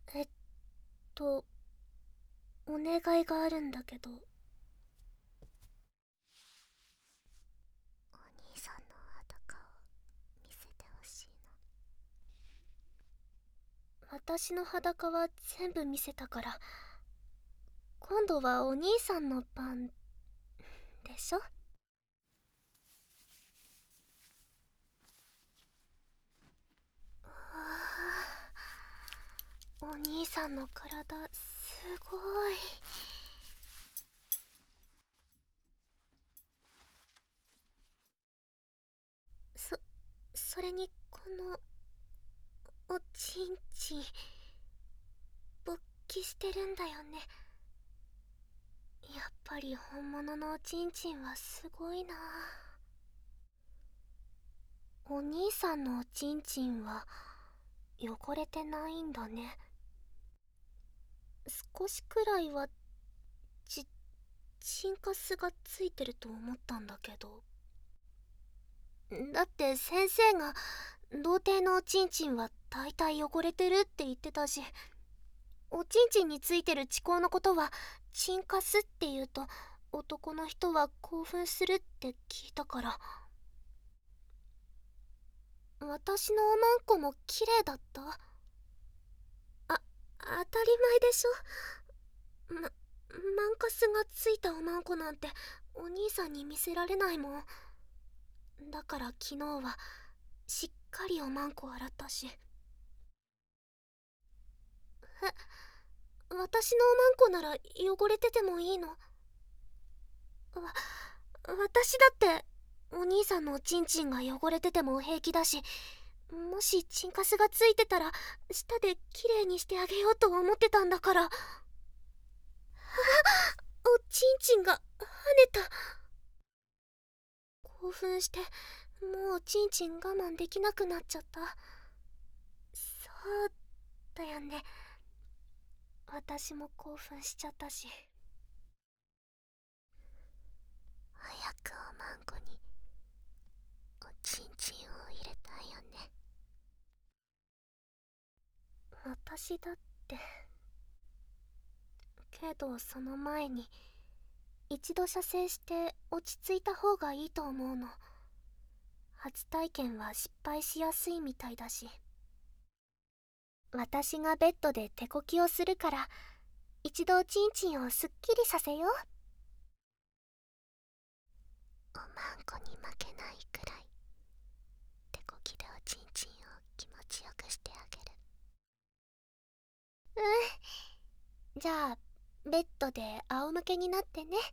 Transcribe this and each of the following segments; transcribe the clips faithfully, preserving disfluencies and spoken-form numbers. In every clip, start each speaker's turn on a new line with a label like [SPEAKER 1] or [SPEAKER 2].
[SPEAKER 1] えっとお願いがあるんだけど。お兄さんの裸を見せてほしいの。私の裸は全部見せたから、今度はお兄さんの番でしょ。お兄さんの体すごい。そそれにこのおちんちん勃起してるんだよね。やっぱり本物のおちんちんはすごいな。お兄さんのおちんちんは汚れてないんだね。少しくらいはちチンカスがついてると思ったんだけど。だって先生が童貞のおちんちんは大体汚れてるって言ってたし、おちんちんについてる血行のことはチンカスって言うと男の人は興奮するって聞いたから。私のおまんこも綺麗だった？あ、当たり前でしょ。ま、マンカスがついたおまんこなんてお兄さんに見せられないもん。だから昨日はしっかりおまんこ洗ったし。え、私のおまんこなら汚れててもいいの？わ、私だってお兄さんのおちんちんが汚れてても平気だし、もしチンカスがついてたら舌できれいにしてあげようと思ってたんだから。あ、おちんちんが跳ねた。興奮してもうおちんちん我慢できなくなっちゃった。そうだよね、私も興奮しちゃったし。早くおまんこにおちんちんを入れたいよね。私だって。けどその前に一度射精して落ち着いた方がいいと思うの。初体験は失敗しやすいみたいだし。私がベッドで手こきをするから、一度おちんちんをすっきりさせよう。おまんこに負けないくらい手こきでおちんちんを気持ちよくしてあげる。うん、じゃあベッドで仰向けになってね。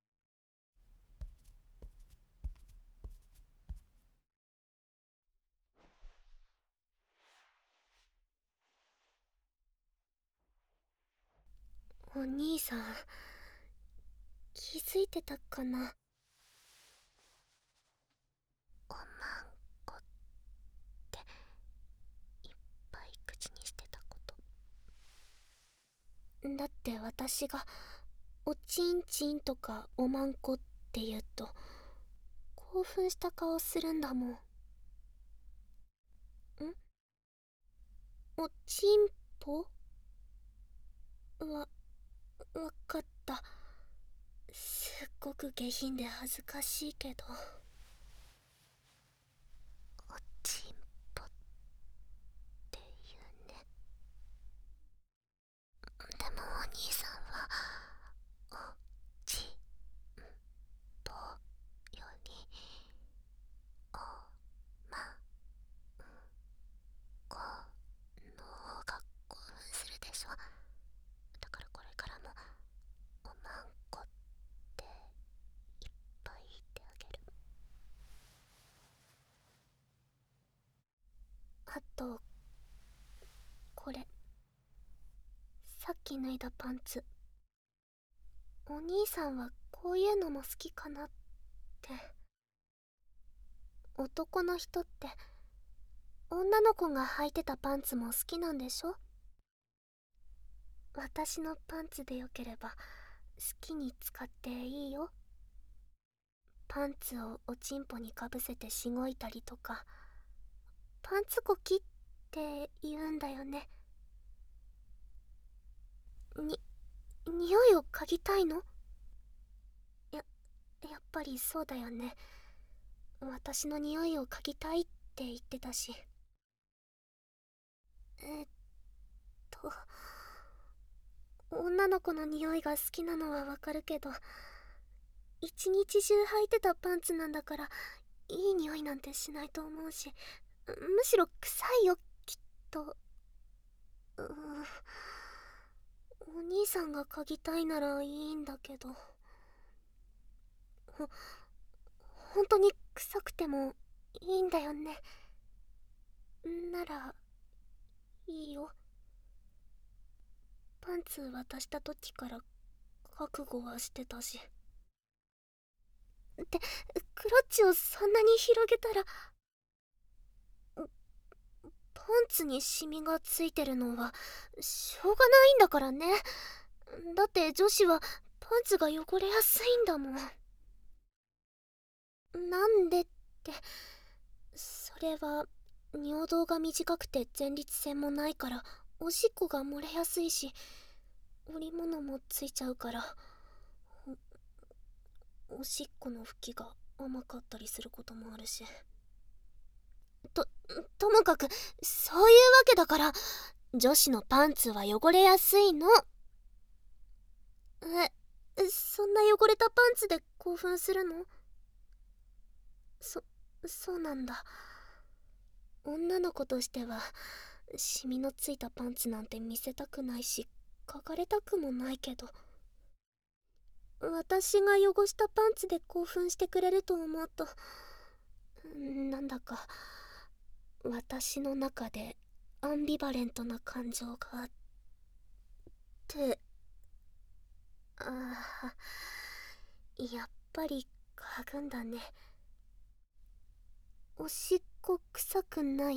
[SPEAKER 1] お兄さん気づいてたかな。おまんこっていっぱい口にしてたこと。だって私がおちんちんとかおまんこって言うと興奮した顔するんだもん。ん、おちんぽ？わ、わかった。すっごく下品で恥ずかしいけど。おちんぽって言うね。でもお兄さんはおちんぽよりおまんこの方が興奮するでしょ。だからこれからもおまんこっていっぱい言ってあげる。あとこれ、さっき脱いだパンツ。お兄さんはこういうのも好きかなって。男の人って女の子が履いてたパンツも好きなんでしょ。私のパンツでよければ好きに使っていいよ。パンツをおちんぽにかぶせてしごいたりとか、パンツこきって言うんだよね。 に匂いを嗅ぎたいの？ややっぱりそうだよね。私の匂いを嗅ぎたいって言ってたし。えっと女の子の匂いが好きなのはわかるけど、一日中履いてたパンツなんだから、いい匂いなんてしないと思うし、むしろ臭いよ、きっと。うーん、お兄さんが嗅ぎたいならいいんだけど。ほ本当に臭くてもいいんだよね？ならいいよ。パンツ渡した時から覚悟はしてたし。ってクロッチをそんなに広げたら、パンツにシミがついてるのはしょうがないんだからね。だって女子はパンツが汚れやすいんだもん。なんでって、それは尿道が短くて前立腺もないから、おしっこが漏れやすいし、織物もついちゃうから、お、おしっこの拭きが甘かったりすることもあるし。と、ともかくそういうわけだから、女子のパンツは汚れやすいの。え、そんな汚れたパンツで興奮するの？そ、そうなんだ。女の子としてはシミのついたパンツなんて見せたくないし、書かれたくもないけど、私が汚したパンツで興奮してくれると思うと、なんだか私の中でアンビバレントな感情があって。ああ、やっぱり嗅ぐんだね。おしっこ臭くない？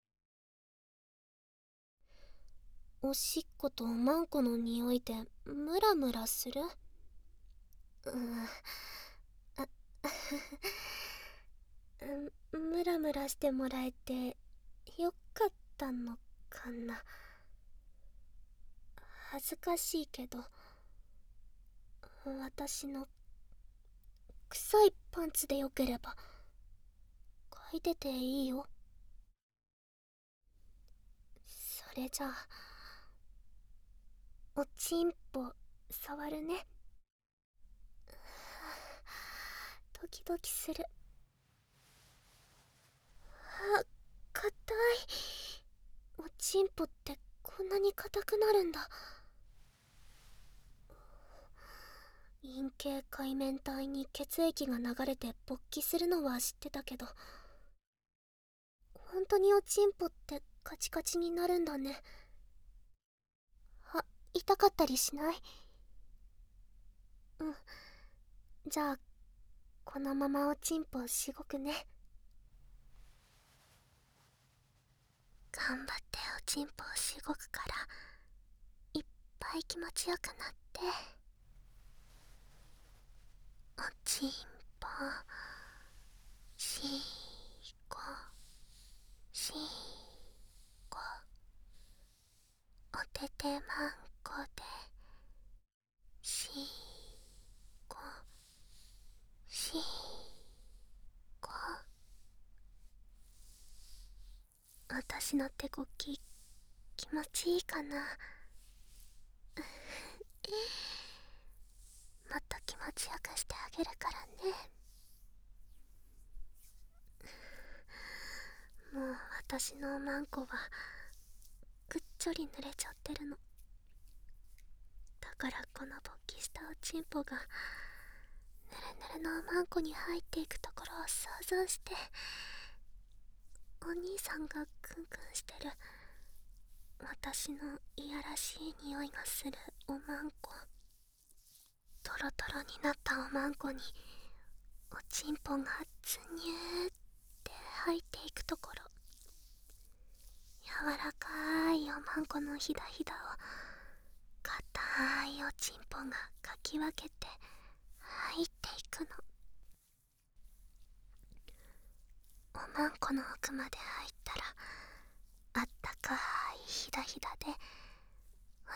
[SPEAKER 1] おしっことおまんこの匂いでムラムラする？うーん、あムラムラしてもらえてよかったのかな。恥ずかしいけど、私の臭いパンツでよければ嗅いでていいよ。それじゃあ、おちんぽ触るね。ドキドキする。あ、硬い。おちんぽってこんなに硬くなるんだ。陰茎界面体に血液が流れて勃起するのは知ってたけど、本当におちんぽってカチカチになるんだね。あ、痛かったりしない？うん。じゃあこのままおちんぽしごくね。頑張っておちんぽをしごくから、いっぱい気持ちよくなって。おちんぽしごしご、おててまんこでしごしご。私の手こき気持ちいいかな？もっと気持ちよくしてあげるからね。もう私のおまんこはぐっちょり濡れちゃってるの。だからこの勃起したおちんぽがぬるぬるのおまんこに入っていくところを想像して、お兄さんがクンクンしてる私のいやらしい匂いがするおまんこ、トロトロになったおまんこにおちんぽがズニューって入っていくところ、柔らかいおまんこのひだひだを硬いおちんぽがかき分けて入っていくの。おまんこの奥まで入ったら、あったかいひだひだでお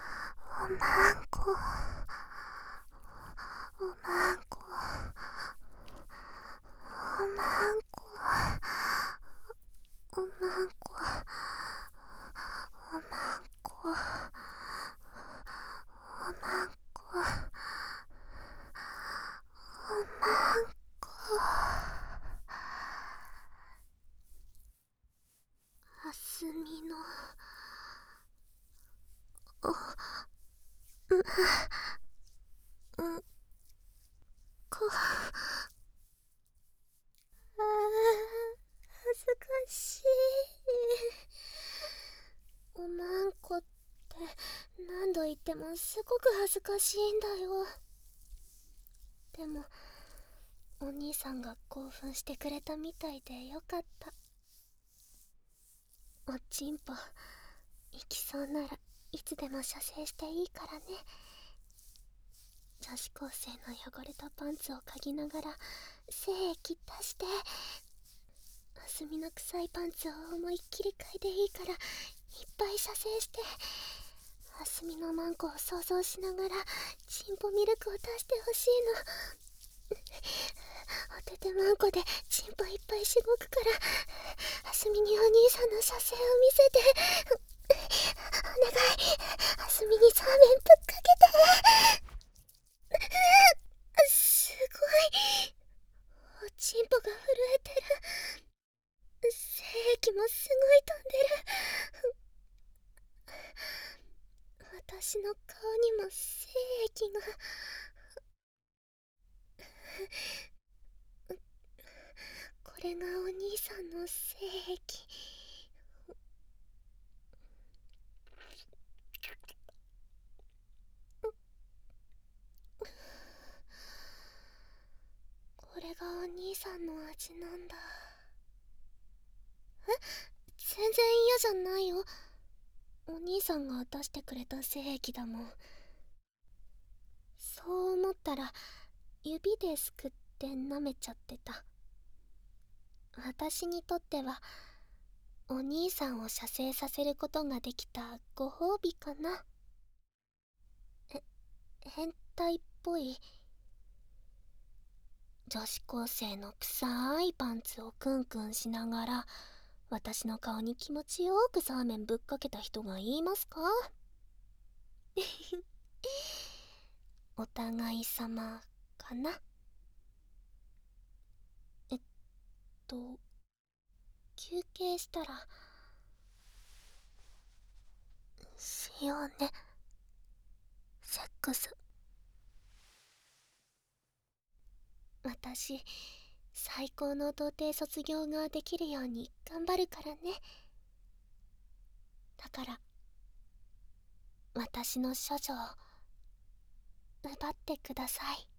[SPEAKER 1] おまんこ、おまんこ、おまんこ、おまんこ、おまんこ、おまんこ、おまんこ。あすみのおまんこ。あー、恥ずかしい。おまんこって何度言ってもすごく恥ずかしいんだよ。でもお兄さんが興奮してくれたみたいでよかった。おちんぽ行きそうならいつでも射精していいからね。女子高生の汚れたパンツを嗅ぎながら精液出して、あすみの臭いパンツを思いっきり嗅いでいいからいっぱい射精して、あすみのマンコを想像しながらチンポミルクを出してほしいの。おててマンコでチンポいっぱいしごくから、あすみにお兄さんの射精を見せて。お願い、あすみにサーメンぶっかけて。すごい、おちんぽが震えてる。精液もすごい飛んでる。私の顔にも精液が。これがお兄さんの精液。これがお兄さんの味なんだ。え、全然嫌じゃないよ。お兄さんが出してくれた精液だもん。そう思ったら指ですくって舐めちゃってた。私にとってはお兄さんを射精させることができたご褒美かな。え、変態っぽい。女子高生の臭いパンツをクンクンしながら私の顔に気持ちよくサーメンぶっかけた人がいますか？お互い様かな。えっと休憩したらしようね、セックス。私最高の童貞卒業ができるように頑張るからね。だから私の処女を奪ってください。